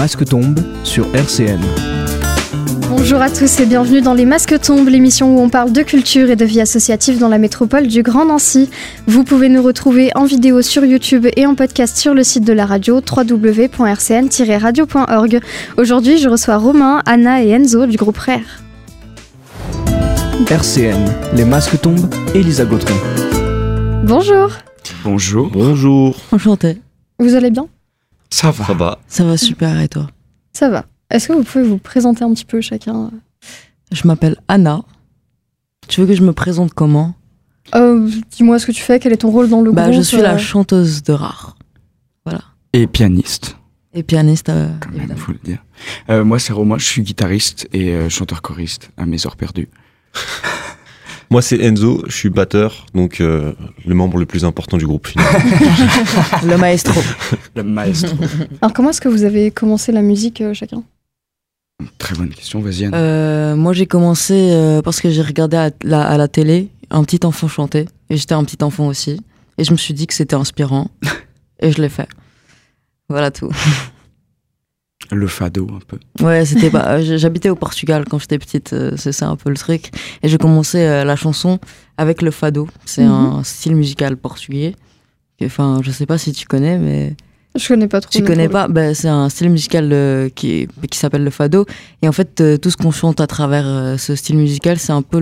masques tombent sur RCN. Bonjour à tous et bienvenue dans Les Masques tombent, l'émission où on parle de culture et de vie associative dans la métropole du Grand Nancy. Vous pouvez nous retrouver en vidéo sur YouTube et en podcast sur le site de la radio www.rcn-radio.org. Aujourd'hui, je reçois Romain, Anna et Enzo du groupe RER. RCN, Les Masques tombent, Elisa Gautron. Bonjour. Bonjour. Bonjour. Enchanté. Vous allez bien ? Ça va. Ça va. Ça va super et toi ? Ça va. Est-ce que vous pouvez vous présenter un petit peu chacun ? Je m'appelle Anna. Tu veux que je me présente comment ? Dis-moi ce que tu fais, quel est ton rôle dans le groupe ? Je suis la chanteuse de RAR. Voilà. Et pianiste. Et pianiste, quand même, il faut le dire. Moi, c'est Romain, je suis guitariste et chanteur-choriste à mes heures perdues. Moi, c'est Enzo, je suis batteur, donc le membre le plus important du groupe finalement. Le maestro. Le maestro. Alors, comment est-ce que vous avez commencé la musique chacun ? Très bonne question, vas-y Anna. Moi, j'ai commencé parce que j'ai regardé à la télé un petit enfant chanter, et j'étais un petit enfant aussi, et je me suis dit que c'était inspirant, et je l'ai fait. Voilà tout. Le fado, un peu. Ouais, j'habitais au Portugal quand j'étais petite, c'est ça un peu le truc. Et j'ai commencé la chanson avec le fado. C'est un style musical portugais. Enfin, je sais pas si tu connais, mais... Je connais pas trop. Tu connais pas ? C'est un style musical qui s'appelle le fado. Et en fait, tout ce qu'on chante à travers ce style musical, c'est un peu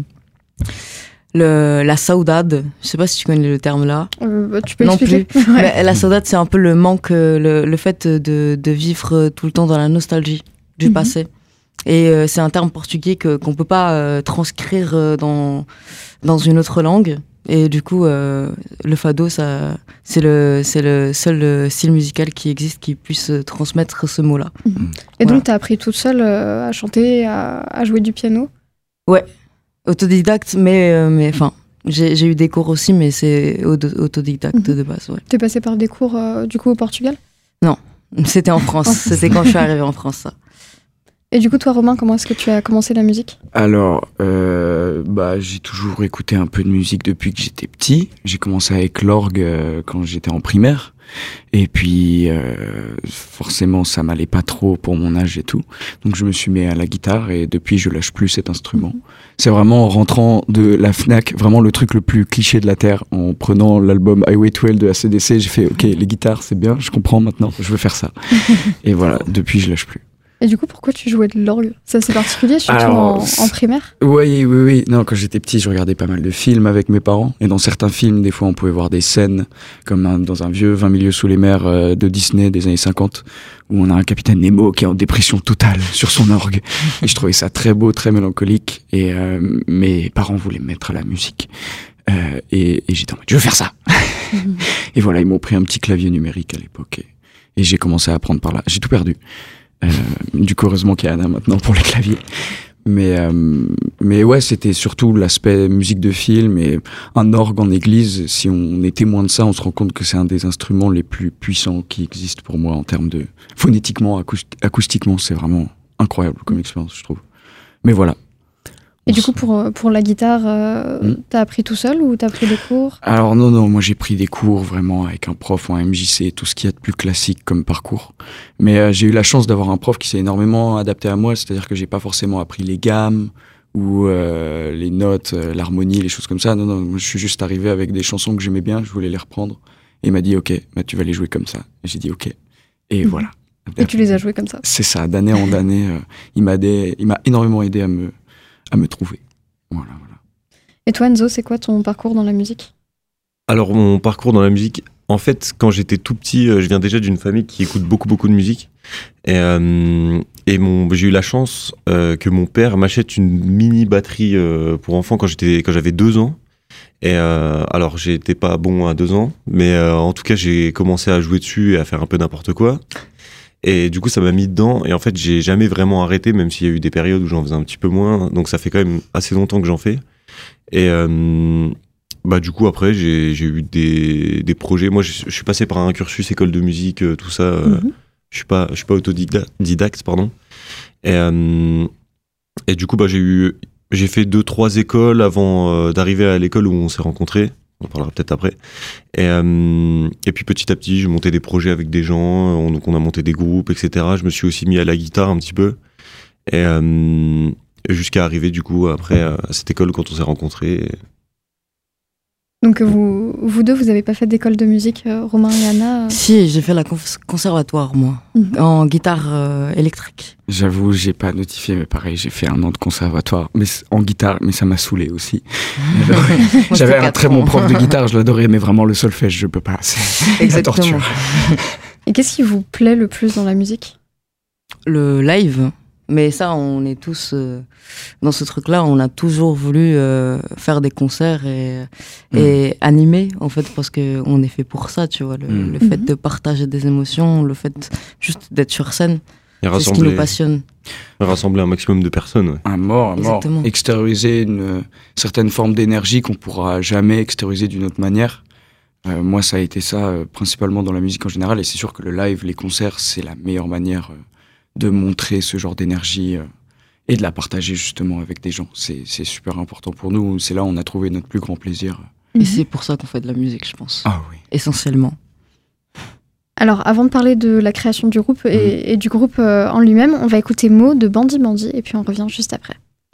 la saudade. Je sais pas si tu connais le terme là. Tu peux expliquer ? Plus. Ouais. Mais la saudade, c'est un peu le manque, le fait de vivre tout le temps dans la nostalgie du passé. Et c'est un terme portugais qu'on peut pas transcrire dans une autre langue. Et du coup, le fado, c'est le seul style musical qui existe qui puisse transmettre ce mot-là. Et donc, t'as appris toute seule à chanter, à jouer du piano ? Ouais. Autodidacte, mais enfin, j'ai eu des cours aussi, mais c'est autodidacte de base, ouais. T'es passé par des cours, du coup, au Portugal ? Non, c'était en France. C'était quand je suis arrivée en France, ça. Et du coup, toi, Romain, comment est-ce que tu as commencé la musique ? Alors, j'ai toujours écouté un peu de musique depuis que j'étais petit. J'ai commencé avec l'orgue quand j'étais en primaire. Et puis, forcément, ça m'allait pas trop pour mon âge et tout. Donc, je me suis mis à la guitare et depuis, je lâche plus cet instrument. C'est vraiment en rentrant de la Fnac, vraiment le truc le plus cliché de la Terre, en prenant l'album Highway 12 de AC/DC, j'ai fait « Ok, les guitares, c'est bien, je comprends maintenant, je veux faire ça. » Et voilà, depuis, je lâche plus. Et du coup, pourquoi tu jouais de l'orgue ? C'est assez particulier, surtout en primaire ? Oui. Non, quand j'étais petit, je regardais pas mal de films avec mes parents. Et dans certains films, des fois, on pouvait voir des scènes, comme dans un vieux 20 milieux sous les mers de Disney des années 50, où on a un capitaine Nemo qui est en dépression totale sur son orgue. Et je trouvais ça très beau, très mélancolique. Et mes parents voulaient me mettre à la musique. Et j'étais en mode, je veux faire ça. Et voilà, ils m'ont pris un petit clavier numérique à l'époque. Et j'ai commencé à apprendre par là. J'ai tout perdu. Du coup, heureusement qu'il y a Anna maintenant pour les claviers. Mais ouais, c'était surtout l'aspect musique de film et un orgue en église. Si on est témoin de ça, on se rend compte que c'est un des instruments les plus puissants qui existent pour moi en termes de phonétiquement, acoustiquement. C'est vraiment incroyable comme expérience, je trouve. Mais voilà. Et du coup, pour la guitare, t'as appris tout seul ou t'as pris des cours ? Alors non, moi j'ai pris des cours vraiment avec un prof en MJC, tout ce qu'il y a de plus classique comme parcours. Mais j'ai eu la chance d'avoir un prof qui s'est énormément adapté à moi, c'est-à-dire que j'ai pas forcément appris les gammes ou les notes, l'harmonie, les choses comme ça. Non, je suis juste arrivé avec des chansons que j'aimais bien, je voulais les reprendre. Et il m'a dit « Ok, tu vas les jouer comme ça ». Et j'ai dit « Ok ». Et voilà. Et tu les as joués comme ça ? C'est ça, d'année en année. Il m'a énormément aidé à me trouver. Voilà. Et toi, Enzo, c'est quoi ton parcours dans la musique ? Alors, mon parcours dans la musique, en fait, quand j'étais tout petit, je viens déjà d'une famille qui écoute beaucoup de musique. Et j'ai eu la chance que mon père m'achète une mini batterie pour enfants quand j'avais 2 ans. Et alors, j'étais pas bon à 2 ans, mais en tout cas, j'ai commencé à jouer dessus et à faire un peu n'importe quoi. Et du coup, ça m'a mis dedans. Et en fait, j'ai jamais vraiment arrêté, même s'il y a eu des périodes où j'en faisais un petit peu moins. Donc, ça fait quand même assez longtemps que j'en fais. Et du coup, après, j'ai eu des projets. Moi, je suis passé par un cursus école de musique, tout ça. Je suis pas autodidacte, pardon. Et du coup, j'ai fait 2-3 écoles avant d'arriver à l'école où on s'est rencontrés. on en parlera peut-être après. Et puis petit à petit, je montais des projets avec des gens, donc on a monté des groupes, etc. Je me suis aussi mis à la guitare un petit peu. Et jusqu'à arriver du coup après à cette école quand on s'est rencontrés. Donc vous deux, vous n'avez pas fait d'école de musique, Romain et Anna Si, j'ai fait la conservatoire, moi, en guitare électrique. J'avoue, j'ai pas notifié, mais pareil, j'ai fait 1 an de conservatoire, mais en guitare, mais ça m'a saoulé aussi. J'avais un très bon prof de guitare, je l'adorais, mais vraiment le solfège, je peux pas. C'est la torture. Et qu'est-ce qui vous plaît le plus dans la musique ? Le live. Mais ça, on est tous dans ce truc-là. On a toujours voulu faire des concerts et animer, en fait, parce qu'on est fait pour ça, tu vois. Le fait de partager des émotions, le fait juste d'être sur scène, c'est ce qui nous passionne. Rassembler un maximum de personnes. Ouais. À mort. Extérioriser une certaine forme d'énergie qu'on pourra jamais extérioriser d'une autre manière. Moi, ça a été ça, principalement dans la musique en général. Et c'est sûr que le live, les concerts, c'est la meilleure manière de montrer ce genre d'énergie et de la partager justement avec des gens. C'est super important pour nous. C'est là où on a trouvé notre plus grand plaisir. Et c'est pour ça qu'on fait de la musique, je pense. Ah oui. Essentiellement. Alors, avant de parler de la création du groupe et du groupe en lui-même, on va écouter Mo de Bandy Bandy et puis on revient juste après.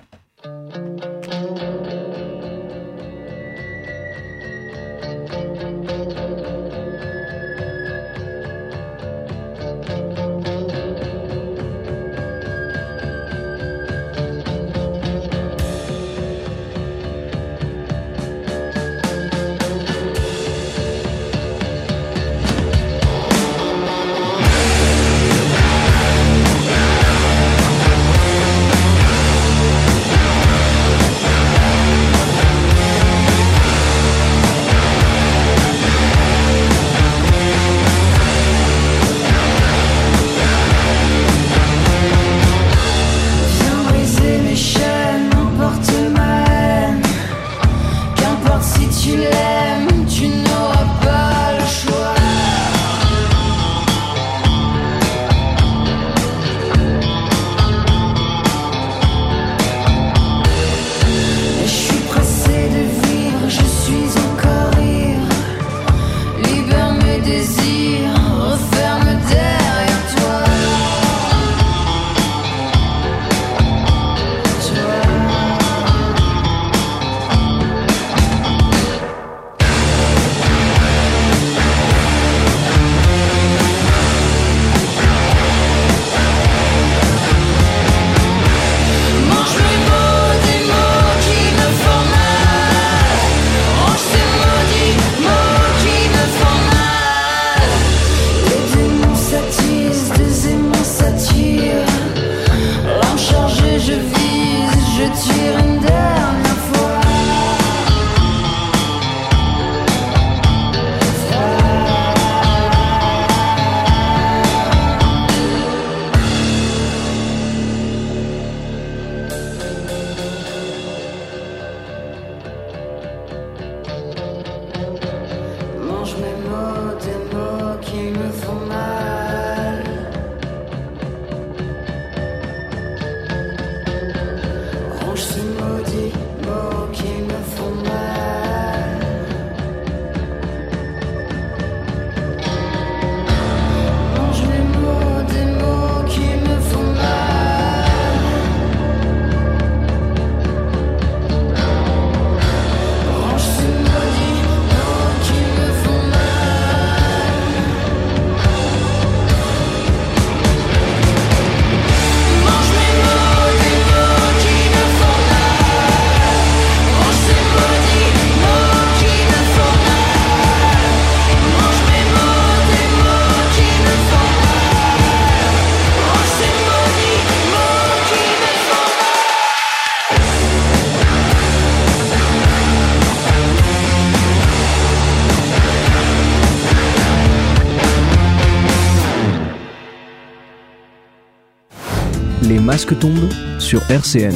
Les masques tombent sur RCN.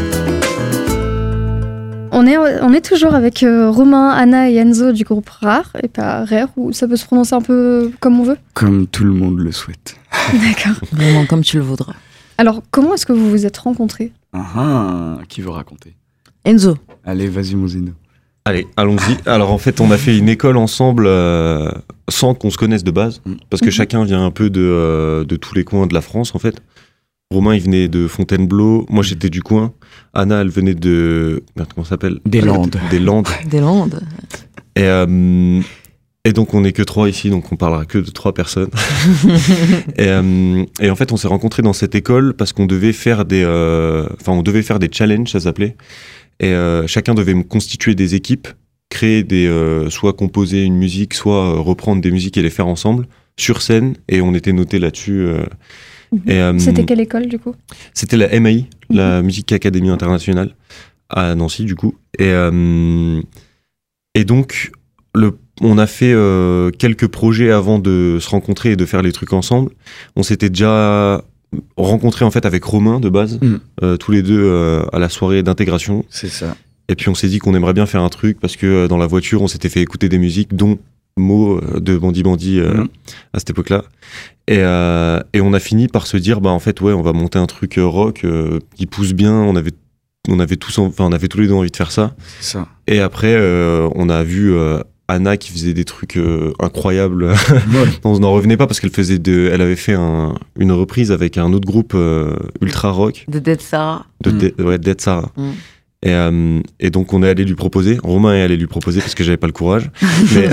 On est toujours avec Romain, Anna et Enzo du groupe Rare, et pas Rare, ou ça peut se prononcer un peu comme on veut ? Comme tout le monde le souhaite. D'accord. Vraiment comme tu le voudras. Alors, comment est-ce que vous vous êtes rencontrés ? Qui veut raconter ? Enzo. Allez, vas-y, mon Zeno. Allez, allons-y. Alors en fait, on a fait une école ensemble sans qu'on se connaisse de base, parce que chacun vient un peu de tous les coins de la France en fait. Romain, il venait de Fontainebleau, moi j'étais du coin. Anna, elle venait de... Merde, comment ça s'appelle ? Des Landes. Des Landes. Des Landes. Et donc on n'est que 3 ici, donc on parlera que de 3 personnes. et en fait, on s'est rencontrés dans cette école parce qu'on devait faire des challenges, ça s'appelait. Et chacun devait constituer des équipes, créer soit composer une musique, soit reprendre des musiques et les faire ensemble sur scène. Et on était notés là-dessus. C'était quelle école du coup ? C'était la MAI, la Musique Académie Internationale, à Nancy du coup. Et donc on a fait quelques projets avant de se rencontrer et de faire les trucs ensemble. On s'était déjà rencontrés en fait avec Romain de base, tous les deux à la soirée d'intégration. C'est ça. Et puis on s'est dit qu'on aimerait bien faire un truc parce que dans la voiture on s'était fait écouter des musiques dont Mo de Bandi Bandi à cette époque-là. Et on a fini par se dire en fait on va monter un truc rock qui pousse bien. On avait tous les deux envie de faire ça. C'est ça. Et après on a vu Anna qui faisait des trucs incroyables. On n'en revenait pas parce elle avait fait une reprise avec un autre groupe ultra rock. De Dead Sarah. Dead Sarah. Et donc on est allé lui proposer. Romain est allé lui proposer parce que j'avais pas le courage. Mais...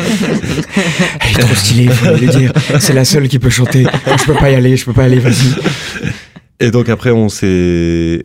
Elle est trop stylée, faut le dire. C'est la seule qui peut chanter. Je peux pas y aller, vas-y. Et donc après on s'est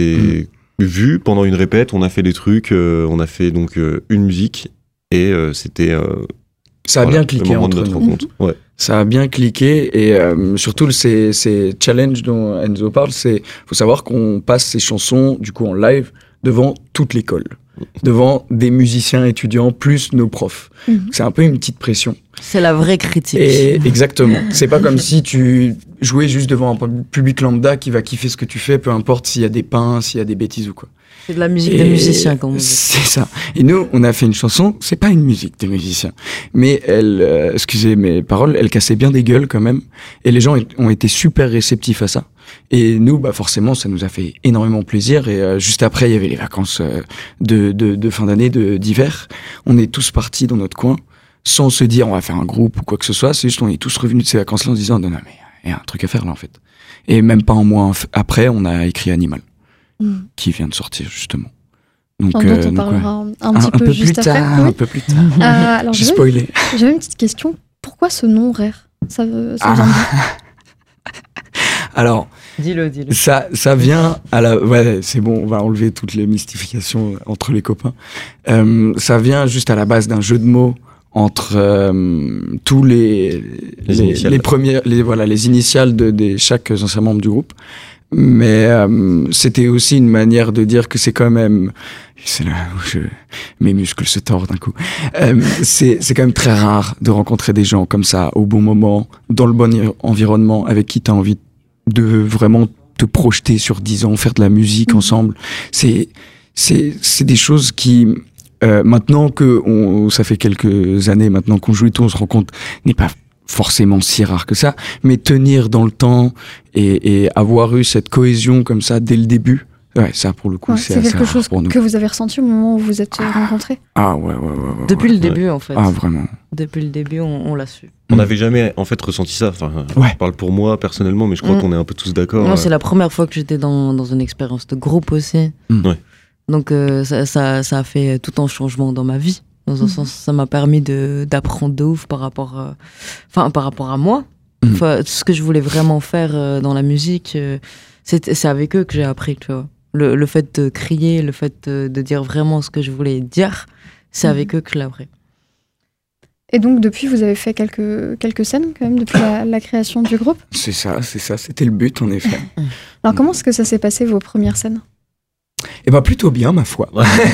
vu pendant une répète, on a fait des trucs, on a fait donc une musique. Et c'était ça a bien cliqué entre nous. Ouais. Ça a bien cliqué et surtout ces challenges dont Enzo parle, faut savoir qu'on passe ces chansons du coup en live devant toute l'école, devant des musiciens étudiants plus nos profs. C'est un peu une petite pression. C'est la vraie critique. Et exactement. C'est pas comme si tu jouais juste devant un public lambda qui va kiffer ce que tu fais, peu importe s'il y a des pains, s'il y a des bêtises ou quoi. C'est de la musique des musiciens, comme on dit. C'est ça. Et nous, on a fait une chanson, c'est pas une musique des musiciens, mais excusez mes paroles, elle cassait bien des gueules quand même, et les gens ont été super réceptifs à ça. Et nous, forcément, ça nous a fait énormément plaisir, et juste après, il y avait les vacances de fin d'année, d'hiver. On est tous partis dans notre coin, sans se dire on va faire un groupe ou quoi que ce soit, c'est juste on est tous revenus de ces vacances-là en se disant non mais il y a un truc à faire là en fait. Et même pas un mois après, on a écrit Animal. Qui vient de sortir justement. Donc, dont on parlera un petit peu juste après. Un peu plus tard. Alors, j'ai spoilé. J'avais une petite question. Pourquoi ce nom Rare ? Ça vient d'où ? Alors, dis-le. Ça vient à la... Ouais, c'est bon, on va enlever toutes les mystifications entre les copains. Ça vient juste à la base d'un jeu de mots entre tous les initiales de chaque ancien membre du groupe. Mais c'était aussi une manière de dire que c'est quand même, c'est là où mes muscles se tordent d'un coup, c'est quand même très rare de rencontrer des gens comme ça au bon moment, dans le bon environnement, avec qui tu as envie de vraiment te projeter sur 10 ans, faire de la musique ensemble. C'est des choses qui maintenant que ça fait quelques années maintenant qu'on joue et tout, on se rend compte n'est pas forcément si rare que ça, mais tenir dans le temps et avoir eu cette cohésion comme ça dès le début, ça pour le coup c'est assez quelque rare chose pour nous. Que vous avez ressenti au moment où vous vous êtes rencontrés. Ouais. Depuis le début en fait. Ah vraiment. Depuis le début on l'a su. On n'avait jamais en fait ressenti ça. Je parle pour moi personnellement, mais je crois qu'on est un peu tous d'accord. Moi c'est la première fois que j'étais dans une expérience de groupe aussi. Ouais. Donc ça a fait tout un changement dans ma vie. Dans un sens, ça m'a permis d'apprendre de ouf par rapport à moi. Ce que je voulais vraiment faire dans la musique, c'est avec eux que j'ai appris, tu vois. Le fait de crier, le fait de dire vraiment ce que je voulais dire, c'est avec eux que je l'ai appris. Et donc, depuis, vous avez fait quelques scènes, quand même, depuis la création du groupe ? C'est ça, c'était le but, en effet. Alors, comment est-ce que ça s'est passé, vos premières scènes ? Plutôt bien, ma foi.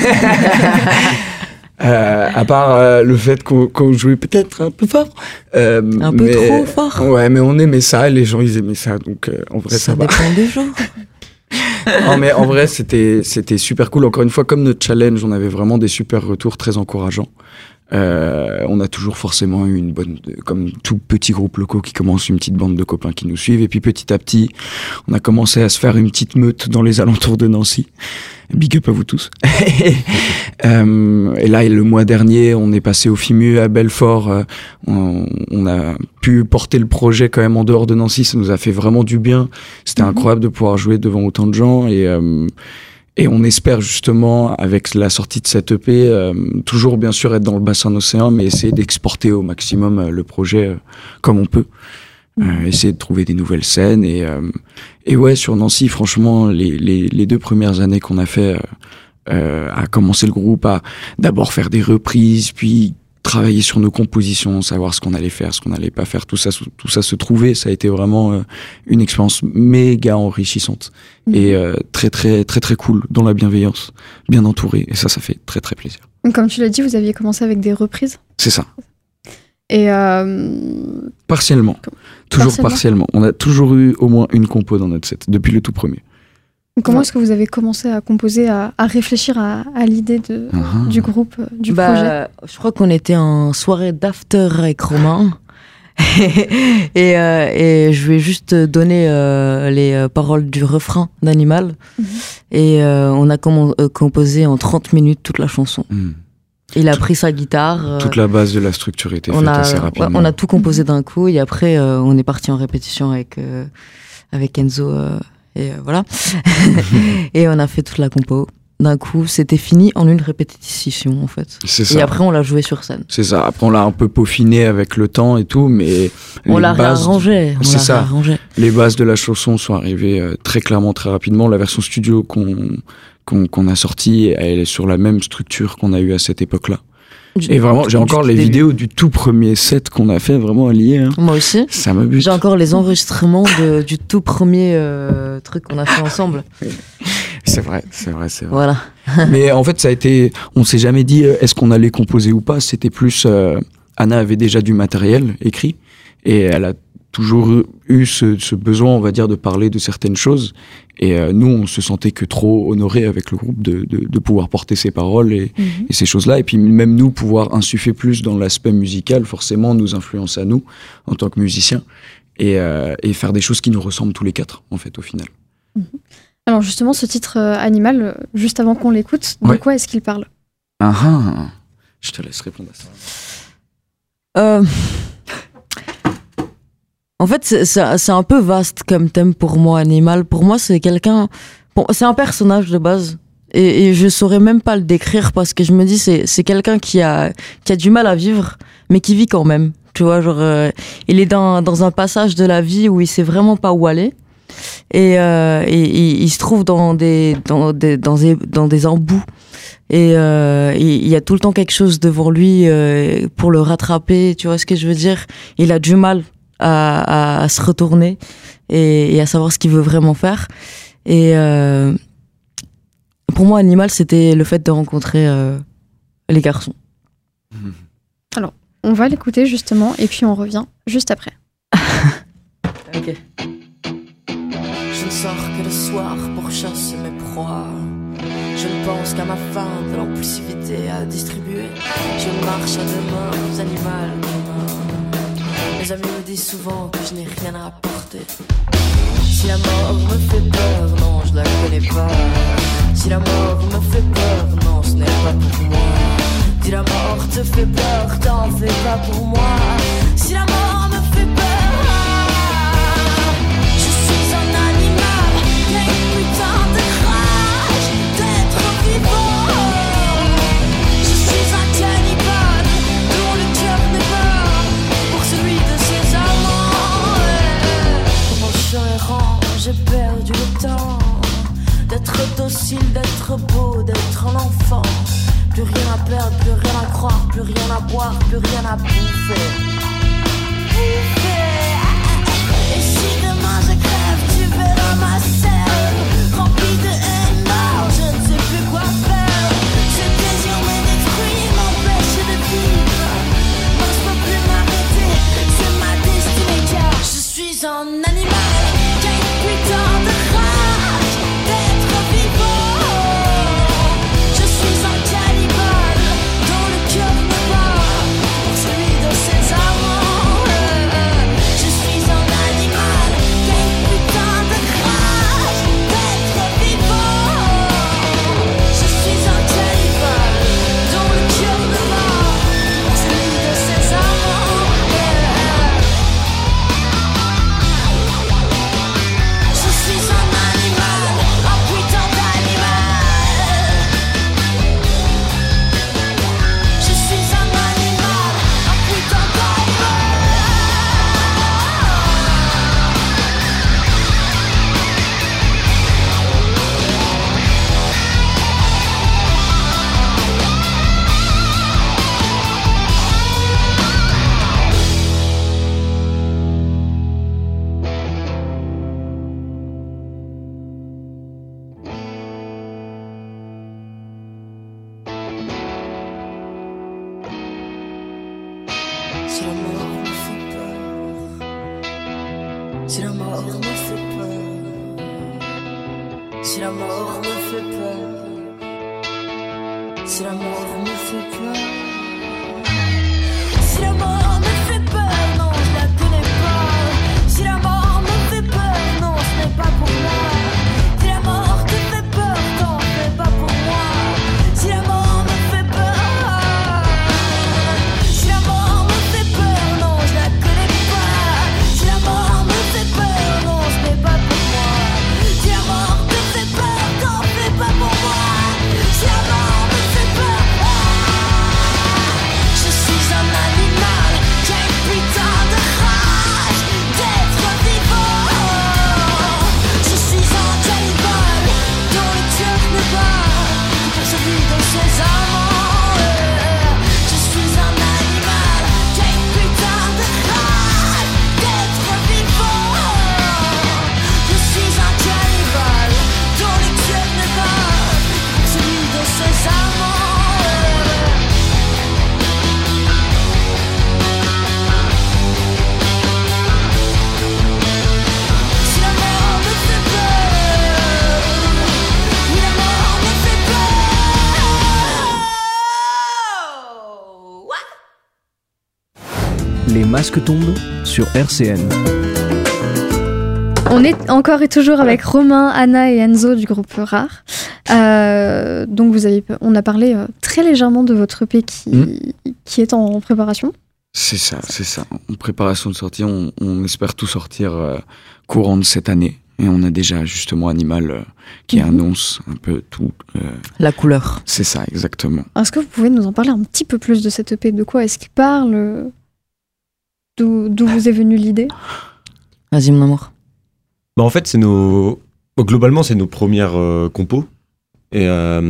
À part le fait qu'on jouait peut-être un peu fort. Un peu trop fort. Ouais, mais on aimait ça, et les gens, ils aimaient ça, donc en vrai, ça va. Ça dépend des gens. Non, mais en vrai, c'était super cool. Encore une fois, comme notre challenge, on avait vraiment des super retours très encourageants. On a toujours forcément eu une bonne, comme tout petit groupe locaux qui commence, une petite bande de copains qui nous suivent. Et puis petit à petit, on a commencé à se faire une petite meute dans les alentours de Nancy. Big up à vous tous. Et là, le mois dernier, on est passé au FIMU à Belfort. On a pu porter le projet quand même en dehors de Nancy. Ça nous a fait vraiment du bien. C'était incroyable de pouvoir jouer devant autant de gens. Et on espère justement, avec la sortie de cette EP, toujours bien sûr être dans le bassin océan, mais essayer d'exporter au maximum le projet comme on peut. Essayer de trouver des nouvelles scènes. Et ouais, sur Nancy, franchement, les 2 premières années qu'on a fait à commencer le groupe, à d'abord faire des reprises, puis travailler sur nos compositions, savoir ce qu'on allait faire, ce qu'on allait pas faire, tout ça se trouver, ça a été vraiment une expérience méga enrichissante et très très très très cool, dans la bienveillance, bien entouré, et ça fait très très plaisir. Comme tu l'as dit, vous aviez commencé avec des reprises. C'est ça. Et partiellement, toujours partiellement. On a toujours eu au moins une compo dans notre set depuis le tout premier. Comment est-ce que vous avez commencé à composer, à réfléchir à l'idée du groupe, du projet? Je crois qu'on était en soirée d'after avec Romain. et je vais juste donner les paroles du refrain d'Animal. Et on a composé en 30 minutes toute la chanson. Il a pris sa guitare. Toute la base de la structure était faite assez rapidement. On a tout composé d'un coup et après on est parti en répétition avec Enzo. Et voilà. Et on a fait toute la compo. D'un coup, c'était fini en une répétition, en fait. C'est ça. Et après, on l'a joué sur scène. C'est ça. Après, on l'a un peu peaufiné avec le temps et tout, mais on l'a réarrangé. C'est ça. Les bases de la chanson sont arrivées très clairement, très rapidement. La version studio qu'on a sortie, elle est sur la même structure qu'on a eue à cette époque-là. Et vraiment, j'ai encore les vidéos du tout premier set qu'on a fait, vraiment alliés. Hein. Moi aussi. Ça m'abuse. J'ai encore les enregistrements du tout premier truc qu'on a fait ensemble. C'est vrai. Voilà. Mais en fait, ça a été... On s'est jamais dit est-ce qu'on allait composer ou pas. C'était plus... Anna avait déjà du matériel écrit et elle a toujours eu ce besoin, on va dire, de parler de certaines choses. Et nous, on se sentait que trop honorés avec le groupe de pouvoir porter ces paroles et ces choses-là. Et puis même nous, pouvoir insuffler plus dans l'aspect musical, forcément, nous influence à nous, en tant que musiciens, et faire des choses qui nous ressemblent tous les 4, en fait, au final. Alors justement, ce titre Animal, juste avant qu'on l'écoute, de quoi est-ce qu'il parle ? Je te laisse répondre à ça. En fait, c'est un peu vaste comme thème pour moi, Animal. Pour moi, c'est quelqu'un... Bon, c'est un personnage de base. Et je saurais même pas le décrire parce que je me dis, c'est quelqu'un qui a du mal à vivre, mais qui vit quand même. Tu vois, genre, il est dans un passage de la vie où il sait vraiment pas où aller. Et il se trouve dans des embouts. Et il y a tout le temps quelque chose devant lui pour le rattraper. Tu vois ce que je veux dire ? Il a du mal à se retourner et à savoir ce qu'il veut vraiment faire. Et pour moi, Animal, c'était le fait de rencontrer les garçons. Alors, on va l'écouter justement et puis on revient juste après. Ok. Je ne sors que le soir pour chasser mes proies. Je ne pense qu'à ma faim, de l'impulsivité à distribuer. Je marche à deux mains, aux animaux. Mes amis me disent souvent que je n'ai rien à apporter. Si la mort me fait peur, non, je la connais pas. Si la mort me fait peur, non, ce n'est pas pour moi. Si la mort te fait peur, t'en fais pas pour moi. Si la mort me fait peur, je suis un animal qui a une putain de rage d'être vivant. Je suis un cannibale dont le cœur n'est pas pour celui de ses amants. Mon chien errant, j'ai perdu le temps d'être docile, d'être beau, d'être un enfant. Plus rien à perdre, plus rien à croire, plus rien à boire, plus rien à bouffer. Et si demain je crève, tu verras ma selle remplie de haine, mort, je ne sais plus quoi faire. Ce désir me détruit, m'empêche de vivre. Moi je peux plus m'arrêter, c'est ma destinée car je suis un animal qui a une putain de rage d'être vivant. Je suis un cannibale dont le cœur ne bat. Si la mort me fait peur, si la mort me fait peur, si la mort me fait peur, si la mort me fait peur, si la mort me fait peur, non je la connais pas. Si la mort me fait peur, non ce n'est pas pour moi. Si la mort te fait peur, t'en fais pas pour moi. Si la mort me fait peur, si la mort me fait peur, non je la connais pas. Si la mort me fait peur, non ce n'est pas pour moi. Si la mort te fait peur, t'en fais pas pour moi. Si la mort me fait peur, je suis un animal qui a une putain de rage d'être vivant. Je suis un cannibale dont le tueur n'est pas celui de ses amants. Je suis un animal qui a une putain de rage d'être vivant. Je suis un cannibale dont le tueur n'est pas celui de ses amants. Si la mort me fait peur, oui la mort me fait peur. Les masques tombent sur RCN. On est encore et toujours avec Romain, Anna et Enzo du groupe Rare. Donc on a parlé très légèrement de votre EP qui est en préparation. C'est ça. En préparation de sortie, on espère tout sortir courant de cette année. Et on a déjà justement Animal qui annonce un peu tout. La couleur. C'est ça, exactement. Alors, est-ce que vous pouvez nous en parler un petit peu plus de cet EP? De quoi est-ce qu'il parle? D'où vous est venue l'idée? Vas-y, mon amour. Bah en fait, globalement, c'est nos premières compos. Et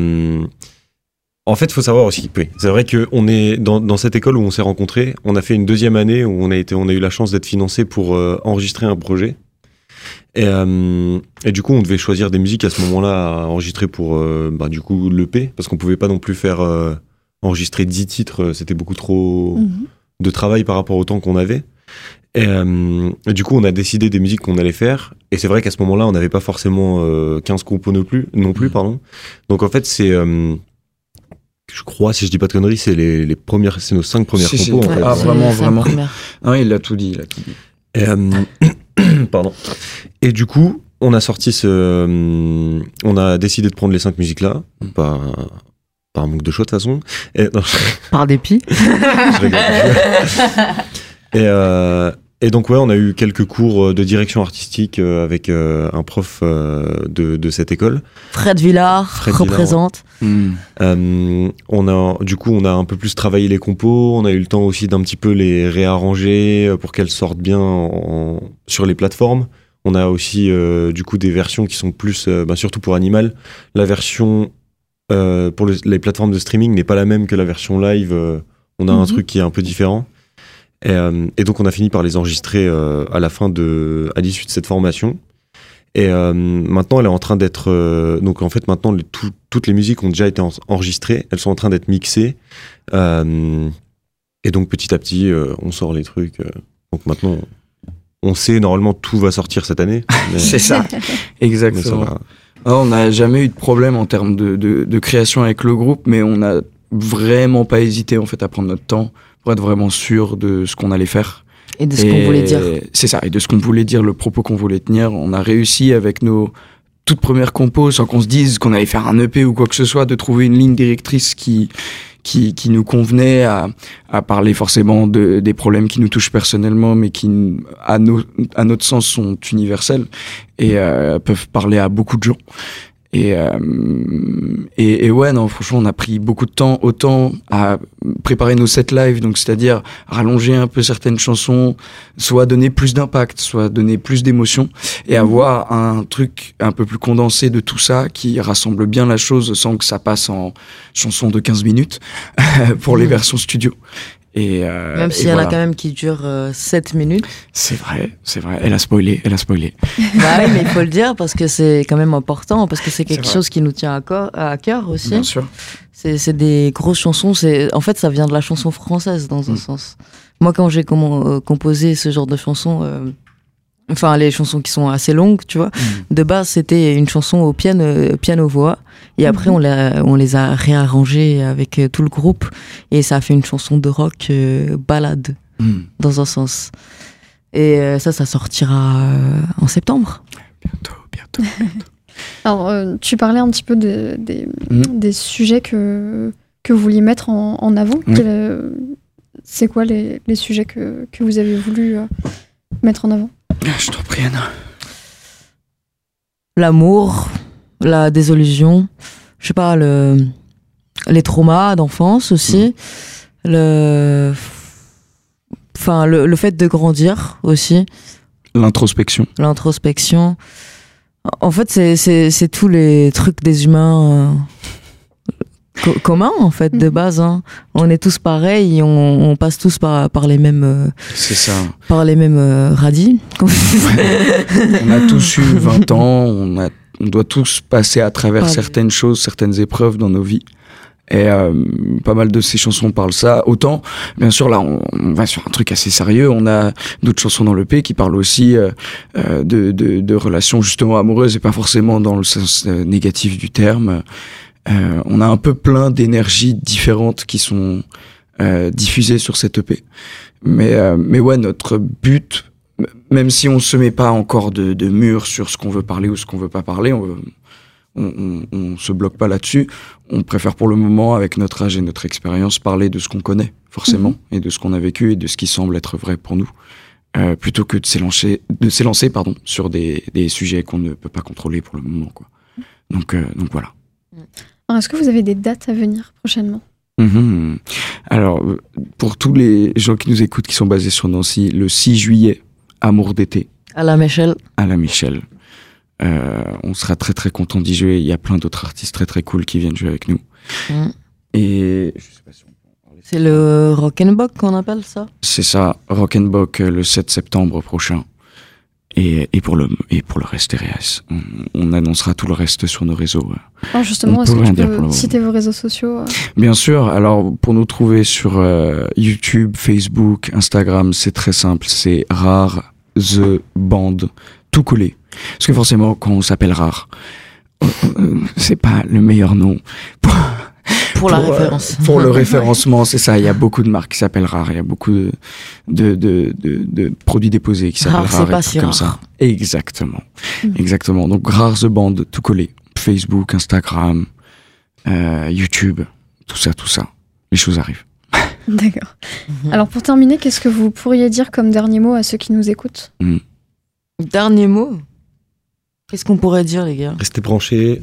en fait, il faut savoir aussi, c'est vrai qu'on est dans cette école où on s'est rencontrés. On a fait une deuxième année où on a eu la chance d'être financé pour enregistrer un projet. Et du coup, on devait choisir des musiques à ce moment-là à enregistrer pour du coup l'EP, parce qu'on pouvait pas non plus faire enregistrer 10 titres. C'était beaucoup trop de travail par rapport au temps qu'on avait. Et du coup, on a décidé des musiques qu'on allait faire. Et c'est vrai qu'à ce moment-là, on n'avait pas forcément 15 compos non plus. Donc en fait, c'est... je crois, si je dis pas de conneries, c'est les premières, c'est nos 5 premières compos. En fait. Ah, vraiment. Non, il a tout dit. Et, pardon. Et du coup, on a sorti on a décidé de prendre les 5 musiques-là. Par manque de choix, de toute façon. Par dépit. Je rigole. Et donc, ouais, on a eu quelques cours de direction artistique avec un prof de cette école. Fred Villard représente. On a un peu plus travaillé les compos. On a eu le temps aussi d'un petit peu les réarranger pour qu'elles sortent bien sur les plateformes. On a aussi du coup des versions qui sont plus, surtout pour Animal. La version pour les plateformes de streaming n'est pas la même que la version live. On a un truc qui est un peu différent. Et donc on a fini par les enregistrer à l'issue de cette formation. Et maintenant elle est en train d'être donc en fait maintenant toutes les musiques ont déjà été enregistrées, elles sont en train d'être mixées et donc petit à petit on sort les trucs. Donc maintenant on sait normalement tout va sortir cette année. C'est ça, exactement. On n'a jamais eu de problème en termes de création avec le groupe, mais on n'a vraiment pas hésité en fait à prendre notre temps pour être vraiment sûr de ce qu'on allait faire. Et de ce qu'on voulait dire. C'est ça, et de ce qu'on voulait dire, le propos qu'on voulait tenir. On a réussi avec nos toutes premières compos, sans qu'on se dise qu'on allait faire un EP ou quoi que ce soit, de trouver une ligne directrice qui nous convenait à parler forcément des problèmes qui nous touchent personnellement, mais qui, à notre sens, sont universels et peuvent parler à beaucoup de gens. Et ouais, non, franchement, on a pris beaucoup de temps, autant à préparer nos sets live, donc c'est-à-dire rallonger un peu certaines chansons, soit donner plus d'impact, soit donner plus d'émotion, et avoir un truc un peu plus condensé de tout ça qui rassemble bien la chose sans que ça passe en chanson de 15 minutes pour les versions studio. Même s'il y en a quand même qui durent 7 minutes. C'est vrai. Elle a spoilé. Bah oui, mais il faut le dire parce que c'est quand même important, parce que c'est quelque chose qui nous tient à cœur aussi. Bien sûr. C'est des grosses chansons. En fait, ça vient de la chanson française dans un sens. Moi, quand j'ai composé ce genre de chansons, enfin les chansons qui sont assez longues, tu vois, de base c'était une chanson au piano-voix, et après on les a réarrangées avec tout le groupe, et ça a fait une chanson de rock balade, dans un sens. Et ça sortira en septembre. Bientôt. Alors, tu parlais un petit peu des sujets que vous vouliez mettre en avant. C'est quoi les sujets que vous avez voulu mettre en avant? Je t'en prie, Anna. L'amour, la désillusion, je sais pas, les traumas d'enfance aussi, le fait de grandir aussi. L'introspection. En fait, c'est tous les trucs des humains communs, en fait, de base. Hein. On est tous pareils, on passe tous par les mêmes... c'est ça. Par les mêmes radis. On a tous eu 20 ans, on doit tous passer à travers certaines choses, certaines épreuves dans nos vies. Et pas mal de ces chansons parlent ça. Autant, bien sûr, là, on va sur un truc assez sérieux. On a d'autres chansons dans l'EP qui parlent aussi de relations justement amoureuses et pas forcément dans le sens négatif du terme. On a un peu plein d'énergies différentes qui sont diffusées sur cette EP. Mais ouais, notre but, même si on se met pas encore de mur sur ce qu'on veut parler ou ce qu'on veut pas parler, on se bloque pas là-dessus. On préfère pour le moment, avec notre âge et notre expérience, parler de ce qu'on connaît, forcément, et de ce qu'on a vécu et de ce qui semble être vrai pour nous, plutôt que de s'élancer sur des sujets qu'on ne peut pas contrôler pour le moment, quoi. Donc voilà. Alors, est-ce que vous avez des dates à venir prochainement? Alors, pour tous les gens qui nous écoutent, qui sont basés sur Nancy, le 6 juillet, Amour d'été. À la Michel. On sera très très content d'y jouer. Il y a plein d'autres artistes très très cool qui viennent jouer avec nous. Et je sais pas si on peut en parler. C'est le Rock'n'Bock qu'on appelle ça? C'est ça, Rock'n'Bock le 7 septembre prochain. Et pour le reste RS, on annoncera tout le reste sur nos réseaux. Alors justement, est-ce que tu peux citer vos réseaux sociaux? Bien sûr. Alors pour nous trouver sur YouTube, Facebook, Instagram, c'est très simple. C'est Rare The Band, tout collé. Parce que forcément, quand on s'appelle Rare, c'est pas le meilleur nom pour la référence. Pour le référencement, c'est ça. Il y a beaucoup de marques qui s'appellent Rare. Il y a beaucoup de produits déposés qui s'appellent Rare. C'est pas si comme rare. Ça. Exactement. Donc Rare The Band, tout collé. Facebook, Instagram, YouTube, tout ça. Les choses arrivent. D'accord. Alors pour terminer, qu'est-ce que vous pourriez dire comme dernier mot à ceux qui nous écoutent? Dernier mot? Qu'est-ce qu'on pourrait dire, les gars? Restez branchés.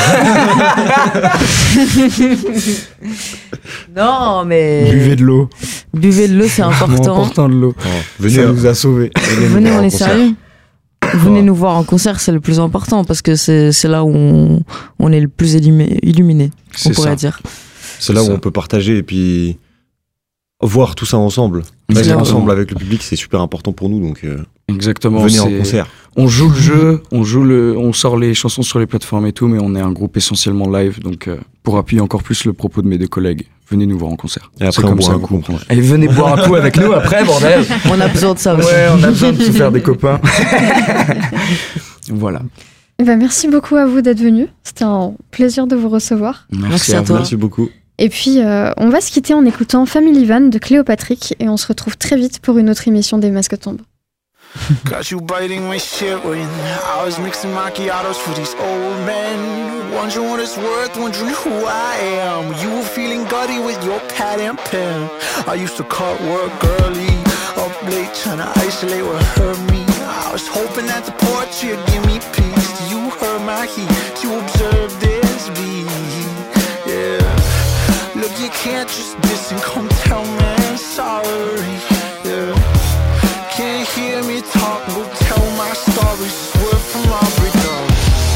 Non, mais... Buvez de l'eau. C'est important. Important de l'eau. Ça nous a sauvés. Venez, on est sérieux. Venez nous voir en concert, c'est le plus important, parce que c'est là où on est le plus illuminé, on pourrait dire. C'est là où on peut partager et puis voir tout ça ensemble. Passer ensemble avec le public, c'est super important pour nous, donc exactement. Venez en concert. On joue le jeu, on sort les chansons sur les plateformes et tout, mais on est un groupe essentiellement live, donc pour appuyer encore plus le propos de mes deux collègues, venez nous voir en concert. Et après, on boit un coup. Et venez boire un coup avec nous après, bordel. On a besoin de ça aussi. Ouais, on a besoin de se faire des copains. Voilà. Merci beaucoup à vous d'être venus. C'était un plaisir de vous recevoir. Merci à toi. Merci beaucoup. Et puis, on va se quitter en écoutant Family Van de Cléopatrick et on se retrouve très vite pour une autre émission des Masques tombent. Got you biting my shit when I was mixing macchiatos for these old men. Wondering what it's worth, wondering who I am. You were feeling gutty with your pad and pen. I used to cut work early, up late, trying to isolate what hurt me. I was hoping that the portrait would give me peace. You heard my heat, you observed this beat. Yeah. Look, you can't just diss and come tell me I'm sorry. Yeah. Can't hear me talk, go tell my stories, word from my breakdown.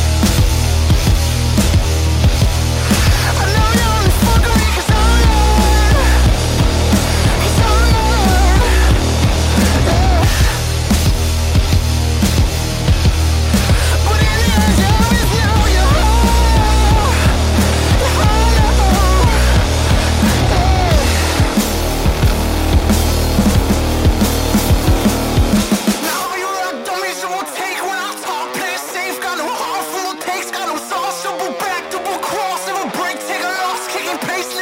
I know you're only fucking me 'cause I'm mad, 'cause I'm mad, yeah. But in the end, you're with you, you're wrong, yeah. paisley.